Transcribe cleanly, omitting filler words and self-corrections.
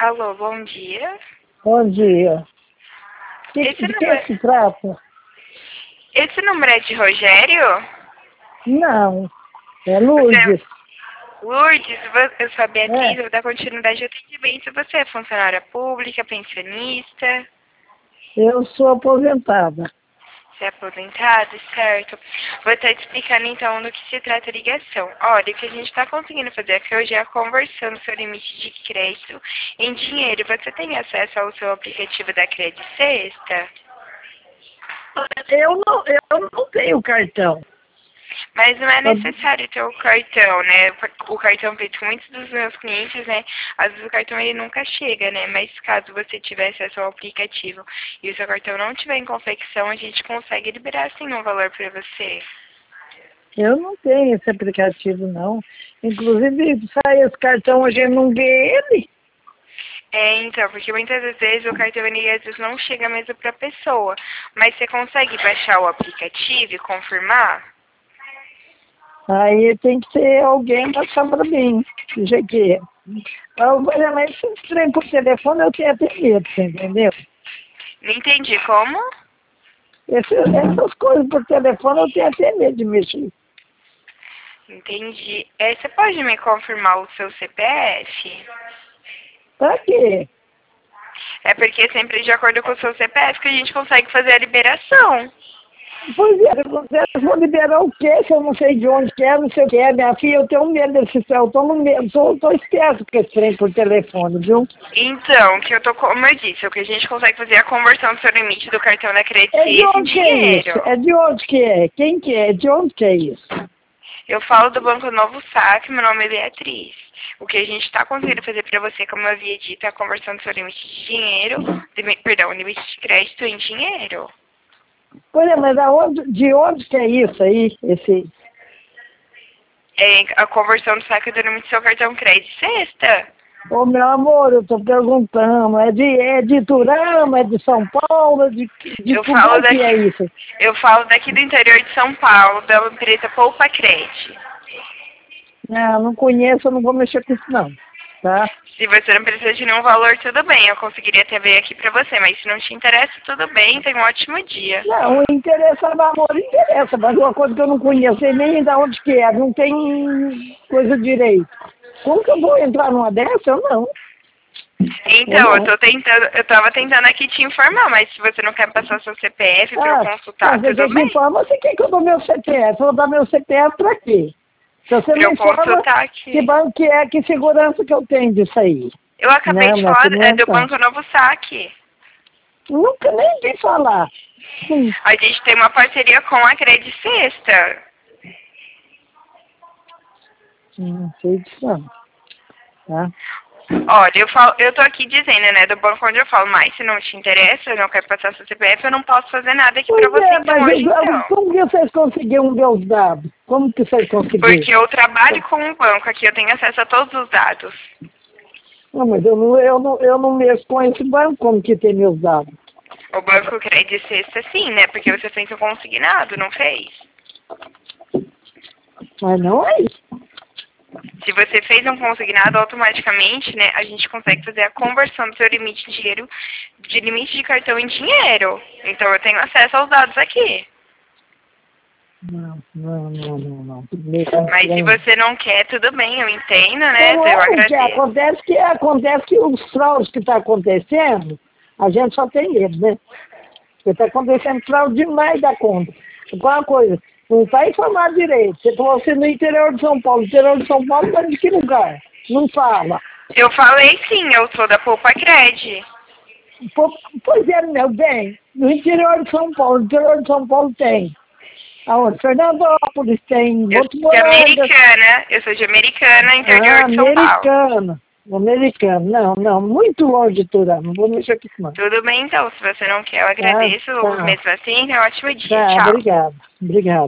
Alô, bom dia. Bom dia. Esse De que número, se trata? esse número é de Rogério? Não, é Você, Lourdes. Lourdes, eu sou a Beatriz, É, eu vou dar continuidade ao atendimento. Você é funcionária pública, pensionista? eu sou aposentada. Você é aposentado, certo? Vou estar te explicando então do que se trata a ligação. Olha, o que a gente está conseguindo fazer aqui hoje é conversando sobre o limite de crédito em dinheiro. Você tem acesso ao seu aplicativo da Credit Sexta? Eu não tenho cartão. Mas não é necessário ter o cartão, né? O cartão feito com muitos dos meus clientes, né? Às vezes o cartão ele nunca chega, né? Mas caso você tivesse acesso ao aplicativo e o seu cartão não tiver em confecção, a gente consegue liberar sim um valor para você. Eu não tenho esse aplicativo, não. Inclusive, sai esse cartão, a gente não vê ele. É, então, porque muitas vezes o cartão ele às vezes não chega mesmo para a pessoa. Mas você consegue baixar o aplicativo e confirmar? Aí tem que ter alguém passar para mim. Do jeito que é. Mas esse trem por telefone eu tenho até medo, você entendeu? Não entendi como? Essas coisas por telefone eu tenho até medo de mexer. Entendi. Você pode me confirmar o seu CPF? Pra quê? É porque sempre de acordo com o seu CPF que a gente consegue fazer a liberação. Pois é, vocês vão liberar o quê? Se eu não sei de onde que é, não sei o que é, minha filha, eu tenho medo desse céu, eu tô no medo, tô esperto com esse trem por telefone, viu? Então, como eu disse, o que a gente consegue fazer é a conversão do seu limite do cartão da Credit É de Suisse em onde que é isso? dinheiro. É de onde que é? Quem que é? De onde que é isso? Eu falo do Banco Novo Saque, meu nome é Beatriz. O que a gente está conseguindo fazer para você, como eu havia dito, é a conversão do seu limite de dinheiro, perdão, limite de crédito em dinheiro. Pois é, mas de onde que é isso aí? É a conversão do saque do limite do seu cartão crédito sexta. Ô, meu amor, eu tô perguntando, é de Turama, é de São Paulo, de Eu que falo lugar que é daqui, isso? eu falo daqui do interior de São Paulo, da empresa Poupa Cred. Não conheço, eu não vou mexer com isso não, tá? Se você não precisa de nenhum valor, tudo bem. Eu conseguiria até ver aqui pra você. Mas se não te interessa, tudo bem. Tenha um ótimo dia. Não, interessa, amor, interessa, mas uma coisa que eu não conheço, sei nem de onde que é, não tem coisa direito. Como que eu vou entrar numa dessa? Eu Então, não. eu tava tentando aqui te informar, mas se você não quer passar seu CPF pra eu consultar, Mas você tudo quer que bem. informa, você quer que eu dou meu CPF? Eu vou dar meu CPF pra quê? Se você Pra não eu informa, consultar que aqui. banco que é, que segurança que eu tenho disso aí? Eu acabei Não, de minha falar filha, não é do não. Banco Novo Saque. Nunca nem vi falar. A gente tem uma parceria com a Credit Sexta. Não sei disso não, tá? Olha, eu tô aqui dizendo, né, do banco onde eu falo, mas se não te interessa, não quer passar seu CPF, eu não posso fazer nada aqui pra Pois você é, então mas hoje então. como que vocês conseguiram ver os dados? Como que vocês conseguiram? Porque eu trabalho com o banco, aqui eu tenho acesso a todos os dados. Não, mas eu não mexo com esse banco, como que tem meus dados? O banco Credit Sexta sim, né, porque você fez o consignado, não fez? Mas não é isso. Se você fez um consignado, automaticamente, né, a gente consegue fazer a conversão do seu limite de dinheiro, de limite de cartão em dinheiro. Então eu tenho acesso aos dados aqui. Não. Mas se você não quer, tudo bem, eu entendo, né? Não Eu é o que agradeço. acontece que os fraudes que estão acontecendo, a gente só tem medo, né? Porque está acontecendo fraude demais da conta. Qual coisa? Não está informado direito. Você falou assim no interior de São Paulo. Interior de São Paulo está de que lugar? Não fala. Eu falei sim, eu sou da Poupa Cred. Pois é, meu bem. No interior de São Paulo. No interior de São Paulo tem. Aonde? Fernandópolis tem. Eu sou de Votuporanga. Americana, interior de São Paulo. Americano. Não. Muito longe de Turano. Não vou mexer com isso, não. Tudo bem então, se você não quer, eu Tá, agradeço. tá. Mesmo assim, tenha um ótimo dia. Tá, Tchau. obrigado. Obrigado.